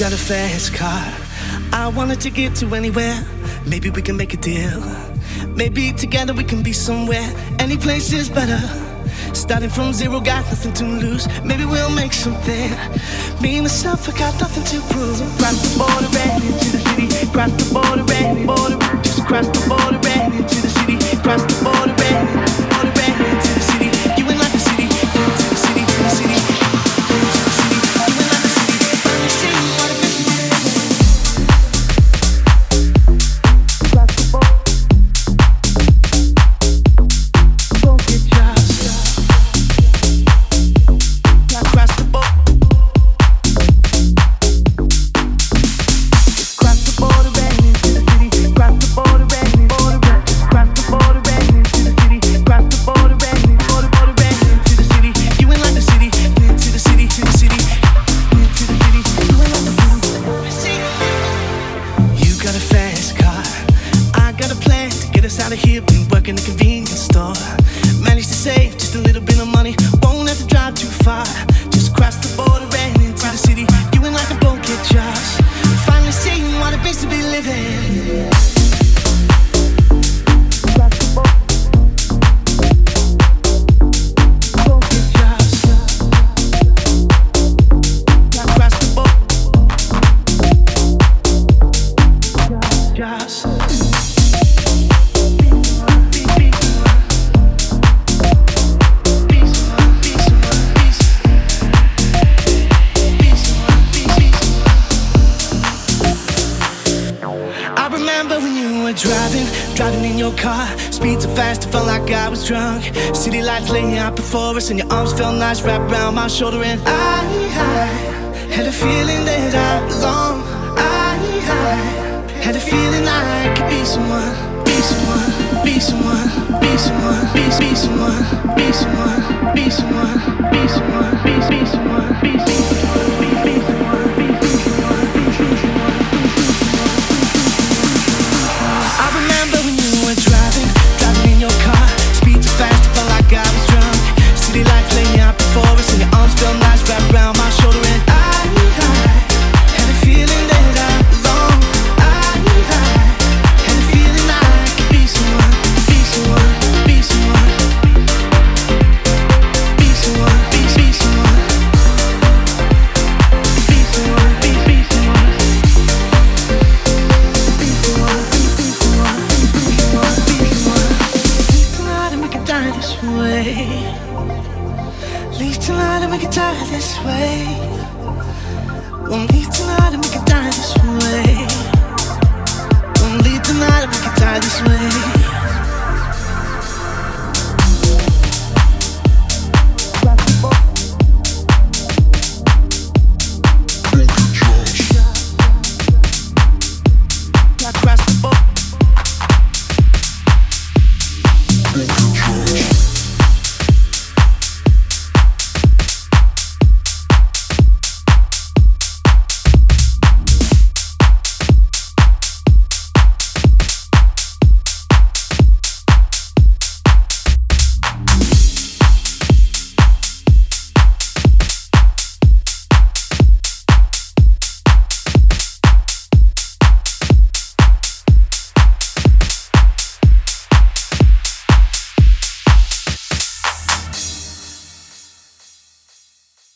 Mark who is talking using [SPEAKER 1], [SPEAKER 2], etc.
[SPEAKER 1] got a fast car. I wanted to get to anywhere. Maybe we can make a deal. Maybe together we can be somewhere. Any place is better. Starting from zero, got nothing to lose. Maybe we'll make something. Me and myself, I got nothing to prove. Cross the border and into the city. Cross the border and border. Just cross the border and into the city. Cross the border and into the city. You ain't like the city. Into the city, to the city. Out of here, been working the convenience store. Managed to save just a little bit of money. Won't have to drive too far. Just cross the border and into the city. You ain't like a boat, get jobs. Finally seeing what it means to be living. Driving in your car, speed so fast, it felt like I was drunk. City lights laying out before us, and your arms felt nice wrapped around my shoulder. And I had a feeling that I belong. I had a feeling I could be someone, be someone, be someone, be someone, be someone, be someone, be someone, be someone, be someone, be someone, be leave tonight and we can die this way. Won't leave tonight and we can die this way. Won't leave tonight and we can die this way.